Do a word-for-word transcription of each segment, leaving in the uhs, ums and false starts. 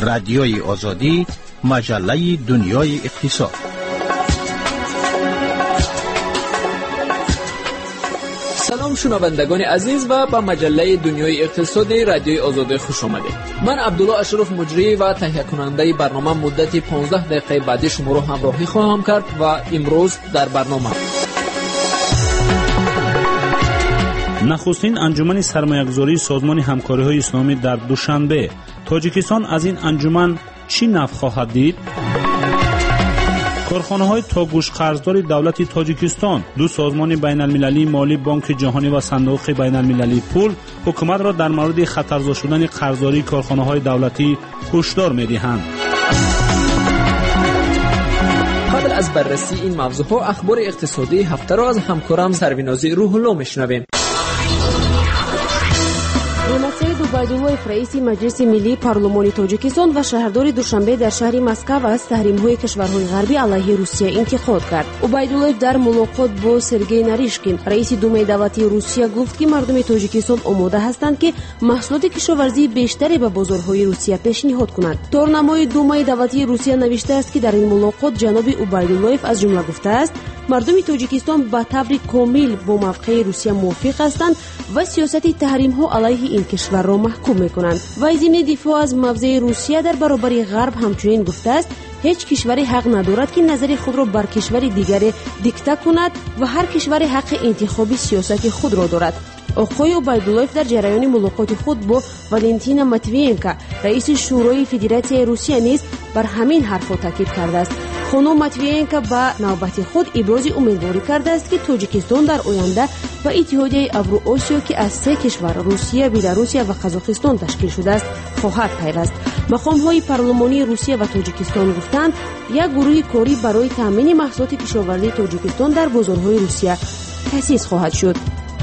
رادیوی آزادی، مجله دنیای اقتصاد. سلام شنوندگان عزیز و به مجله دنیای اقتصادی رادیوی آزادی خوش آمدید. من عبدالله اشرف مجری و تهیه کننده برنامه مدت پانزده دقیقه بعدی شما را همراهی خواهم کرد و امروز در برنامه نخستین انجمن سرمایه‌گذاری سازمان همکاری‌های اسلامی در دوشنبه. تاجیکستان از این انجمن چی نفع خواهد دید؟ کارخانه‌های تاگوش قرضدار دولت تاجیکستان، دو سازمان بین‌المللی مالی، بانک جهانی و صندوق بین‌المللی پول حکومت را در مورد خطرزا شدن قرضداری کارخانه‌های دولتی هشدار می‌دهند. قبل از بررسی این موضوعات اخبار اقتصادی هفته را از همکارم سرویناز روح الله میشنویم. سید عبیدالله رئیس مجلس ملی پارلمانی تاجیکستان و شهردار دوشنبه در شهر مسکو از تحریم‌های کشورهای غربی علیه روسیه انتقاد کرد. عبیدالله در ملاقات با سرگئی ناریشکین رئیس دومای دولتی روسیه گفت که مردم تاجیکستان آماده هستند که محصولات کشاورزی بیشتری به بازارهای روسیه پیشنهاد کنند. تارنمای دومای دولتی روسیه نوشته است که در این ملاقات جناب عبیدالله از جمله گفته است مردم تاجیکستان به طور کامل با موقع روسیه موافق هستند و سیاست تحریم ها علیه این کشور را محکوم میکنند. و ضمن دفاع از موضع روسیه در برابر غرب همچنین گفته است هیچ کشوری حق ندارد که نظر خود را بر کشور دیگری دیکته کند و هر کشوری حق انتخاب سیاست خود را دارد. آقای عبیدالله در جریان ملاقات خود با والنتینا ماتویینکا رئیس شورای فدراسیون روسیه نیز بر همین حرفا تاکید کرده است. خانم ماتویینکا با نوبت خود ابراز امیدواری کرده است که تاجیکستان در آینده و اتحادیه اوراسیا که از سه کشور روسیه، بلاروسیه و قزاقستان تشکیل شده است خواهد پیوست. مقام‌های پارلمانی روسیه و تاجیکستان گفتند یک گروه کاری برای تامین محصولات کشاورزی تاجیکستان در بازارهای روسیه تأسیس خواهد شد.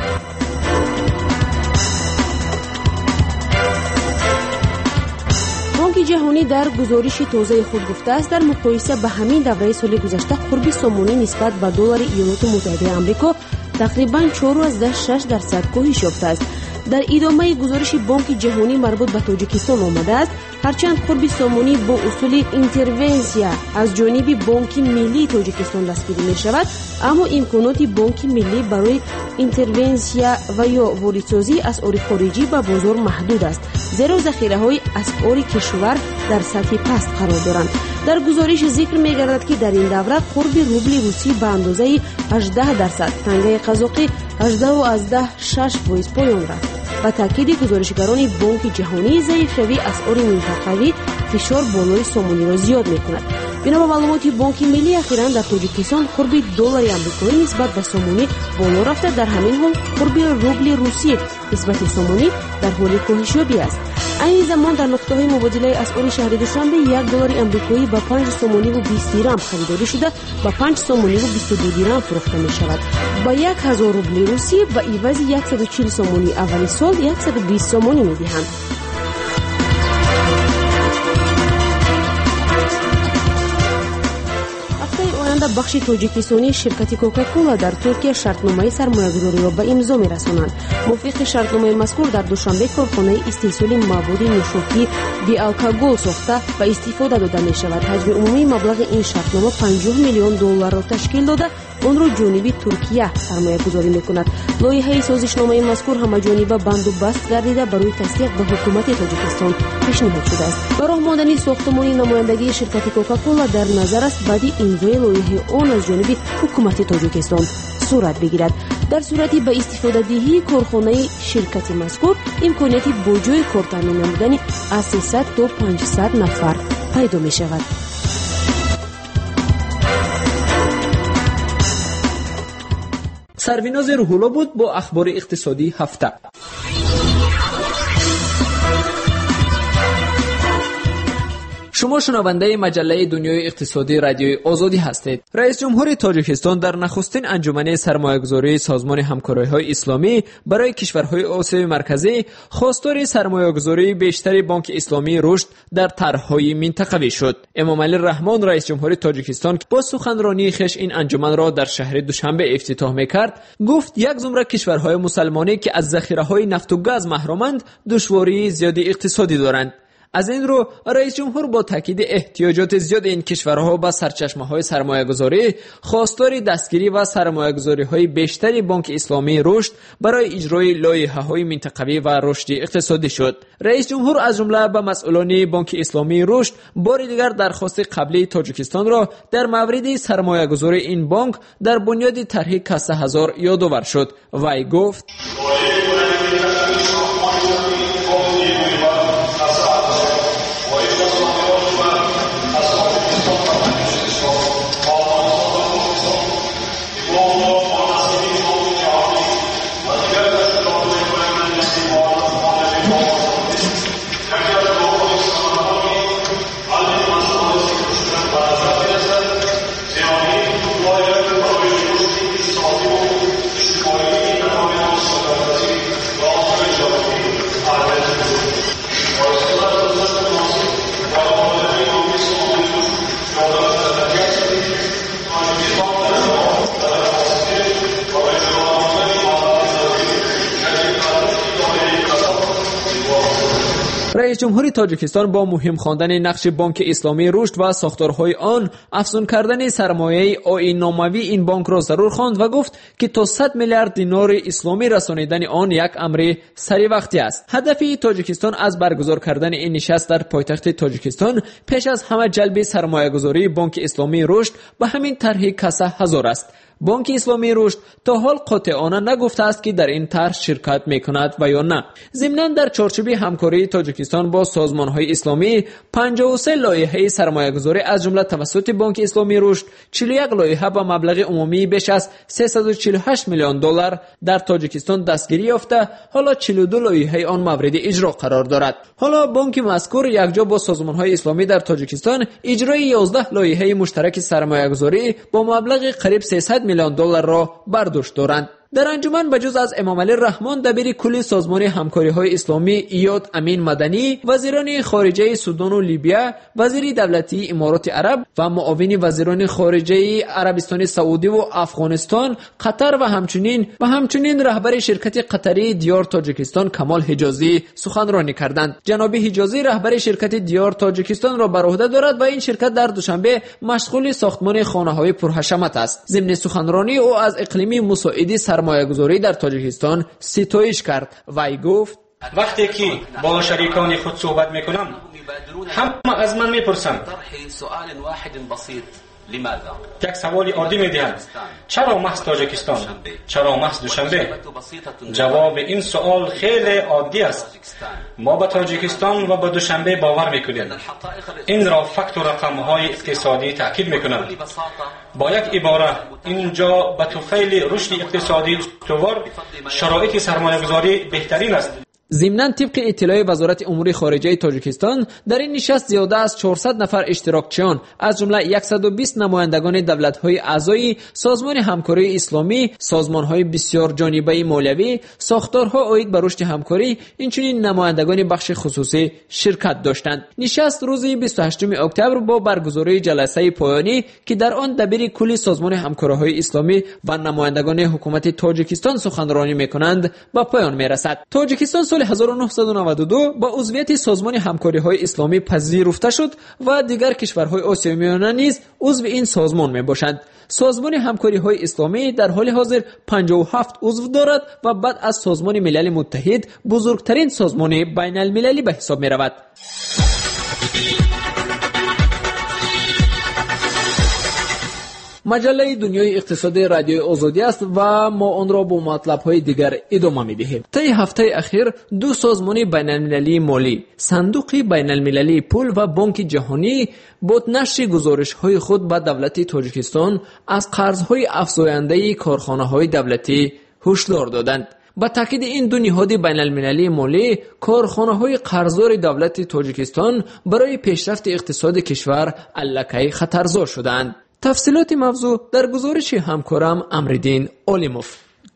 بانک جهانی در گزارش تازه خود گفته است در مقایسه به همین دوره سال گذشته قرب سامانی نسبت به دلار ایالات متحده آمریکا تقریباً چهار و شش درصد کاهش یافته است. در ادامه گزارش بانک جهانی مربوط به تاجیکستان آمده است هرچند قرب سامانی با اصول اینترونسیا از جانب بانک ملی تاجیکستان دستگیری می شود، اما امکانات بانک ملی برای اینترونسیا و یا واردسازی اسعار خارجی به بازار محدود است، زیرا ذخیره های اسعار کشور در سطح پست قرار دارند. در گزارش ذکر می گردد که در این دوره قرب روبل روسی به اندازه هجده درصد، تنگه قزاقی هجده و شش فیصد پایان رفت. با تاکید گزارشگران بانک جهانی ضعیف شوی اسعار منطقوی فشار بالای سامانی را زیاد می‌کند. بنا به معلومات بانک ملی اخیراً در تاجیکستان قرب دلار آمریکایی نسبت به سامانی بالا رفته، در همین حال قرب روبل روسی نسبت سامانی در حال کاهش یابی است. این زمان در نقطه‌های مبادله اسعار شهر دوشنبه یک دلار آمریکایی با پنج سامانی و بیست درم خریداری شده با پنج سامانی و بیست و دو درم فروخته می شود. با یک هزار روبل روسی با عوض صد و چهل سامانی اول سال صد و بیست سامانی می دهند. بخش تاجیکستانی شرکت کوکاکولا در ترکیه شرطنامه سرمایه‌گذاری را به امضا می‌رسانند. موافق شرطنامه مذکور در دوشنبه کارخانه استحصال مواد نوشابه بی الکل ساخته و استفاده داده می‌شود. حجم عمومی مبلغ این شرطنامه پنجاه میلیون دلار را تشکیل داده آن را جانب ترکیه سرمایه‌گذاری می‌کند. لایحه سازشنامه مذکور همه‌جانبه بند و بست گردیده برای تصدیق به حکومت تاجیکستان پیشنهاد شده است. به راه ماندن ساختمان نمایندگی شرکت کوکاکولا در نظر است بعد امضای لایحه آن از جانب حکومت تاجیکستان صورت بگیرد. در صورتی به استفاده دهی کارخانه شرکت مذکور امکانیتی با جای کار تامین نمودن از سیصد تا پانصد نفر پیدا می شود. سرویناز روح الله بود با اخبار اقتصادی هفته. شما شنونده مجله دنیای اقتصادی رادیوی آزادی هستید. رئیس جمهور تاجیکستان در نخستین انجمن سرمایه‌گذاری سازمان همکاری‌های اسلامی برای کشورهای آسیای مرکزی خواستار سرمایه‌گذاری بیشتر بانک اسلامی رشد در طرح‌های منطقوی شد. امام علی رحمان رئیس جمهور تاجیکستان با سخنرانی خویش این انجمن را در شهر دوشنبه افتتاح می‌کرد، گفت یک زمره کشورهای مسلمانی که از ذخیره‌های نفت و گاز محرومند دشواری زیادی اقتصادی دارند. از این رو رئیس جمهور با تاکید احتیاجات زیاد این کشورها به سرچشمه‌های سرمایه‌گذاری خواستار دستگیری و سرمایه‌گذاری‌های بیشتری بانک اسلامی رشد برای اجرای لایحه‌های منطقوی و رشد اقتصادی شد. رئیس جمهور از جمله به مسئولان بانک اسلامی رشد بار دیگر درخواست قبلی تاجیکستان را در مورد سرمایه‌گذاری این بانک در بنیاد طرح کسه هزار یادآور شد. وی گفت: رئیس جمهوری تاجیکستان با مهم خواندن نقش بانک اسلامی رشد و ساختارهای آن افزون کردن سرمایه آیین‌ناموی این بانک را ضرور خواند و گفت که تا صد میلیارد دینار اسلامی رسانیدن آن یک امر سری وقتی است. هدف تاجیکستان از برگزار کردن این نشست در پایتخت تاجیکستان پیش از همه جلب سرمایه‌گذاری بانک اسلامی رشد به همین طرح کسه هزار است. بانک اسلامی رشد تا حال قاطعانه نگفته است که در این طرح شرکت میکند و یا نه. ضمناً در چارچوب همکاری تاجیکستان با سازمان‌های اسلامی پنجاه و سه لایحه سرمایه‌گذاری از جمله توسط بانک اسلامی رشد چهل و یک لایحه با مبلغ عمومی بیش از سیصد و چهل و هشت میلیون دلار در تاجیکستان دستگیری یافته، حالا چهل و دو لایحه آن مورد اجرا قرار دارد. حالا بانک مذکور یکجا با سازمان‌های اسلامی در تاجیکستان اجرای یازده لایحه مشترک سرمایه‌گذاری با مبلغ قریب سیصد میلیون دلار را برداشت دارند. در انجمن بجز از امام علی رحمان دبیر کل سازمان همکاری‌های اسلامی ایاد امین مدنی، وزیران خارجه سودان و لیبیا، وزیر دولتی امارات عرب و معاون وزیران خارجه عربستان سعودی و افغانستان، قطر و همچنین و همچنین رهبر شرکت قطری دیار تاجیکستان کمال حجازی سخنرانی کردند. جناب حجازی رهبر شرکت دیار تاجیکستان را بر عهده دارد و این شرکت در دوشنبه مشغول ساختمان خانه‌های پرحشمت است. ضمن سخنرانی او از اقلیم مساعد سرمایه‌گذاری در تاجیکستان ستایش کرد. وی گفت: وقتی که با شریکان خود صحبت میکنم همه از من میپرسند یک سوالی عادی میدهند: چرا محض تاجیکستان؟ چرا محض دوشنبه؟ جواب این سوال خیلی عادی است. ما به تاجیکستان و به دوشنبه باور میکنیم. این را فکت و رقم‌های اقتصادی تاکید میکنند. با یک عباره اینجا به طفیل رشد اقتصادی استوار شرایط سرمایه‌گذاری بهترین است. ضمناً طبق اطلاع وزارت امور خارجه تاجیکستان در این نشست زیاده از چهارصد نفر اشتراکچیان از جمله صد و بیست نمایندگان دولت‌های اعضای سازمان همکاری اسلامی، سازمان‌های بسیار جانبه مالیوی، ساختارها عاید به رشد همکاری، اینچنین نمایندگان بخش خصوصی شرکت داشتند. نشست روز بیست و هشتم اکتبر با برگزاری جلسه پایانی که در آن دبیر کل سازمان همکاری‌های اسلامی و نمایندگان حکومت تاجیکستان سخنرانی می‌کنند به پایان می‌رسد. تاجیکستان سال هزار و نهصد و نود و دو با عضویت سازمان همکاری‌های اسلامی پذیرفته شد و دیگر کشورهای آسیای میانه نیز عضو این سازمان میباشند. سازمان همکاری‌های اسلامی در حال حاضر پنجاه و هفت عضو دارد و بعد از سازمان ملل متحد بزرگترین سازمان بین المللی به حساب می‌رود. مجله دنیای اقتصادی رادیوی آزادی است و ما آن را با مطلب‌های دیگر ادامه می‌دهیم. طی هفته اخیر دو سازمان بین‌المللی مالی، صندوق بین‌المللی پول و بانک جهانی با نشر گزارش‌های خود به دولت تاجیکستان از قرض‌های افزاینده کارخانه‌های دولتی هشدار دادند. با تاکید این دو نهاد بین‌المللی مالی، کارخانه‌های قرضدار دولت تاجیکستان برای پیشرفت اقتصاد کشور الکی خطرزا شدند. تفصیلات موضوع در گزارش همکارم امردین عالموف.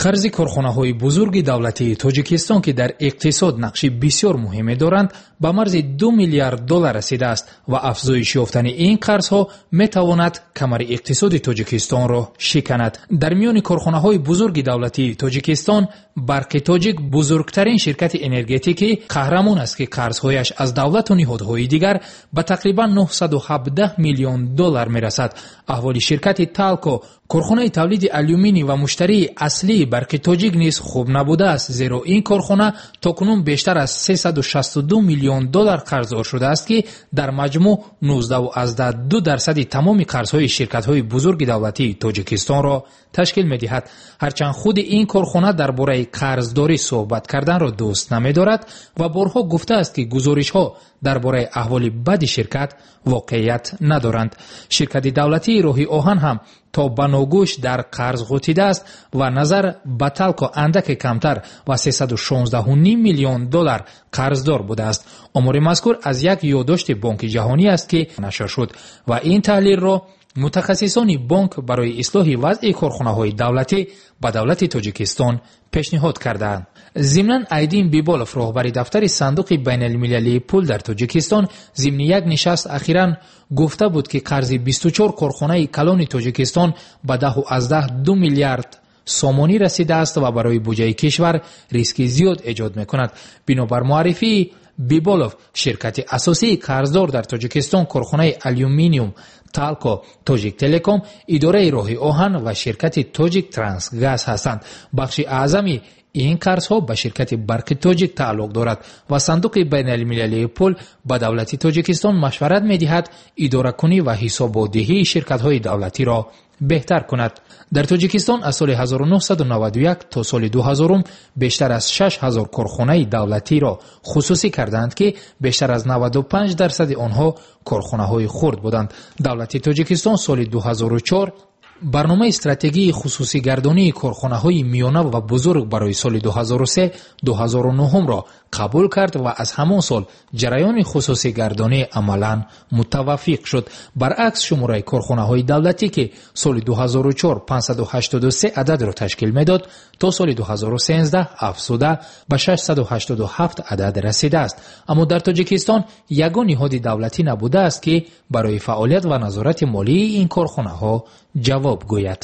қарзи корхонаҳои бузурги давлатии тоҷикистон ки дар иқтисод нақши бисёр муҳиме доранд ба марзи ду миллиард доллар расидааст ва афзоиш ёфтани ин қарзҳо метавонад камари иқтисоди тоҷикистонро шиканад. дар миёни корхонаҳои бузурги давлатии тоҷикистон барқи тоҷик бузургтарин ширкати энергетикӣ қаҳрамон аст ки қарзҳояш аз давлату ниҳодҳои дигар ба тақрибан нуҳсаду ҳабдаҳ миллион доллар мерасад. аҳволи ширкати талко корхонаи тавлиди алюминий ва муштарии аслии барқи тоҷик низ хуб набудааст, зеро ин корхона токунун бештар аз сесаду шасту ду миллион доллар қарздор шудааст ки дар маҷмӯъ нуздаҳу аздаҳ ду дарсади тамоми қарзҳои ширкатҳои бузурги давлатии тоҷикистонро ташкил медиҳад. ҳарчанд худи ин корхона дар бораи қарздорӣ суҳбат карданро дӯст намедорад ва борҳо гуфтааст ки гузоришҳо дар бораи аҳволи бади ширкат воқеият надоранд. ширкати давлатии роҳи оҳан ҳам то ба ногӯш дар қарз ғутидааст ва назар ба талко андаке камтар ва сесаду шонздаҳу ним миллион доллар қарздор будааст. омори мазкур аз як ёддошти бонки ҷаҳонӣ аст ки нашр шуд ва ин таҳлилро мутахассисони бонк барои ислоҳи вазъи корхонаҳои давлатӣ ба давлати тоҷикистон пешниҳод кардаанд. зимнан айдин биболов роҳбари дафтари сандуқи байналмилалии пул дар тоҷикистон зимни як нишаст ахиран гуфта буд ки қарзи бисту чор корхонаи калони тоҷикистон ба даҳу аздаҳ ду миллиард сомонӣ расидааст ва барои буҷаи кишвар риски зиёд эҷод мекунад. бинобар муаррифии биболов ширкати асосии қарздор дар тоҷикистон корхонаи алюминиум талко, тоҷик телеком, идораи роҳи оҳан ва ширкати тоҷик трансгаз ҳастанд. бахши аъзами ин қарзҳо ба ширкати барқи тоҷик тааллуқ дорад ва сандуқи байналмилалии пул ба давлати тоҷикистон машварат медиҳад идоракунӣ ва ҳисоботдиҳии ширкатҳои давлатиро беҳтар кунад. дар тоҷикистон аз соли ҳазору нуҳсаду наваду як то соли дуҳазорум бештар аз шаш ҳазор корхонаи давлатиро хусусӣ карданд ки бештар аз наваду панҷ дарсади онҳо корхонаҳои хурд буданд. давлати тоҷикистон соли дуҳазору чор барномаи стратегии хусусигардонии корхонаҳои миёна ва бузург барои соли дуҳазору се - дуҳазору нӯҳумро қабул кард ва аз ҳамон сол ҷараёни хусусигардонӣ амалан мутаваффиқ шуд. баръакс шумораи корхонаҳои давлатӣ ки соли дуҳазору чор панҷсаду ҳаштоду се ададро ташкил медод, то соли дуҳазору сенздаҳ афзуда ба шашсаду ҳаштоду ҳафт адад расидааст. аммо дар тоҷикистон ягон ниҳоди давлатӣ набудааст ки барои фаъолият ва назорати молии ин корхонаҳо ҷавоб гӯяд.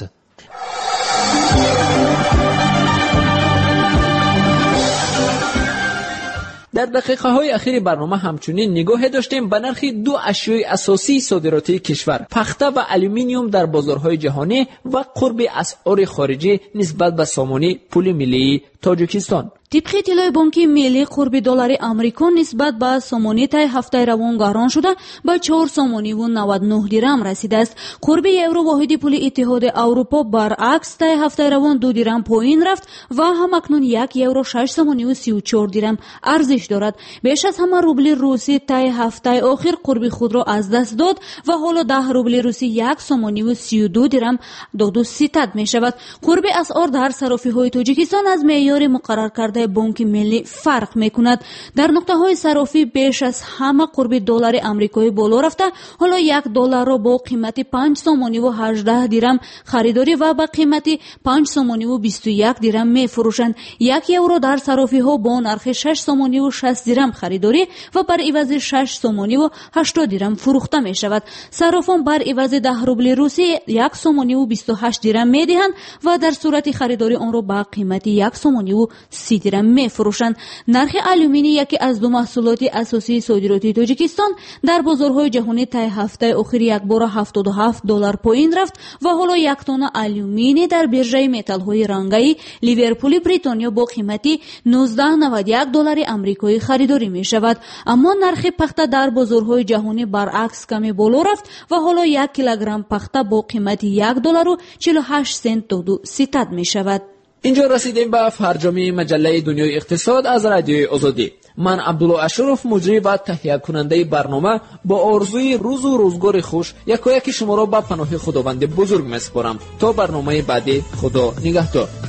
در دقیقه های اخیر برنامه همچنین نگاه داشتیم به نرخ دو اشیای اساسی صادراتی کشور، پخته و الومینیوم در بازارهای جهانی و قرب اسعار خارجی نسبت به سامانه پول ملی تاجیکستان. طبق اطلاع بانک ملی قرب دلار آمریکا نسبت به سامانه تای هفته روان گران شده به چهار سامانه و نود و نه درم رسیده است. قرب یورو واحد پول اتحاد اروپا برعکس تای هفته روان دو درم پایین رفت و همکنون یک یورو شش سامانه و سی و چهار درم ارزش دارد. بیش از همه روبل روسی تای هفته آخر قرب خود را از دست داد و حالا ده روبل روسی یک سامانه و سی و دو درم دو ستد می شود. قرب اسعار در صرافی های تاجیکستان از معیار مقرر کرده بانک ملی فرق میکند. در نقطه های صرافی بیش از همه قرب دلار آمریکایی بالا رفته، حالا یک دلار را با قیمت پنج سامانی و هجده درم خریداری و با قیمت پنج سامانی و بیست و یک درم می فروشند. یک یورو در صرافی ها با نرخ شش سامانی و شصت درم خریداری و بر عوض شش سامانی و هشتاد درم فروخته می شود. صرافان بر عوض ده روبل روسی یک سامانی و بیست و هشت درم می دهند و در صورت خریداری آن را با قیمت یک سامانی و سی درم می فروشند. نرخ آلومینی یکی از دو محصولات اساسی صادراتی تاجیکستان در بازارهای جهانی طی هفته اخیر یک بار هفتاد و هفت دلار پایین رفت و حالا یک تن آلومینی در بیرژه متال‌های رنگی لیورپول بریتانیا با قیمتی نوزده و نود و یک دلار آمریکایی خریداری می شود. اما نرخ پخته در بازارهای جهانی برعکس کمی بالا رفت و حالا یک کیلوگرم پخته با قیمت یک دلار و چهل و هشت سنت دو ستد می شود. اینجا رسیدیم به فرجامی مجله دنیای اقتصاد از رادیوی آزادی. من عبدالله اشرف مجری و تهیه کننده برنامه با آرزوی روز و روزگار خوش یکایک شما را به پناه خداوند بزرگ میسپارم. تا برنامه بعدی، خدا نگهدار.